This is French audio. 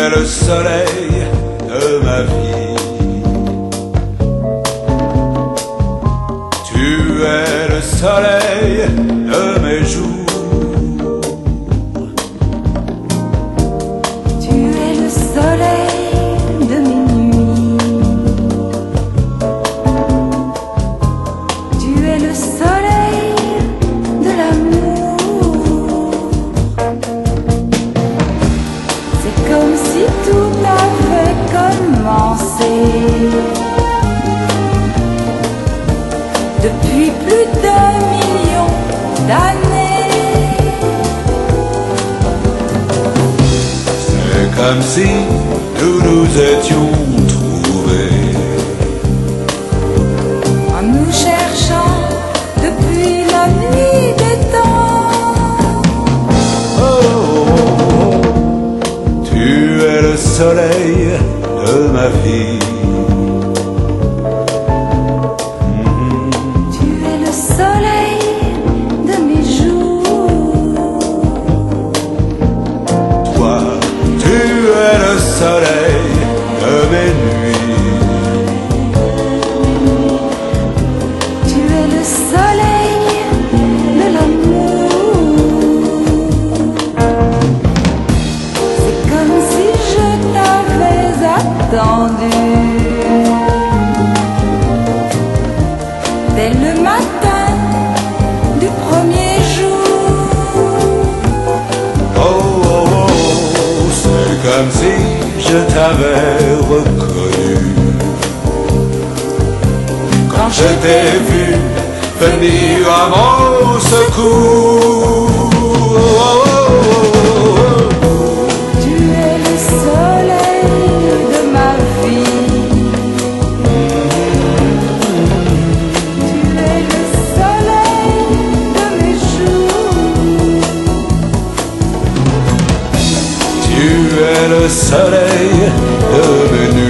es le soleil de ma vie. Tu es le soleil de mes jours. Tu es le soleil de mes nuits. Tu es le soleil de l'amour. C'est comme si tout avait commencé. Depuis plus d'un million d'années. C'est comme si nous nous étions trouvés. En nous cherchant depuis la nuit des temps. Oh, oh, oh. Tu es le soleil de ma vie. Soleil de mes nuits. Tu es le soleil de l'amour. C'est comme si je t'avais attendu dès le matin du premier jour. Oh, oh, oh, c'est comme si je t'avais reconnu quand je t'ai vu venir à mon secours. Oh, oh, oh, oh. Tu es le soleil de ma vie. Tu es le soleil de mes jours. Tu es le soleil de mes nuits.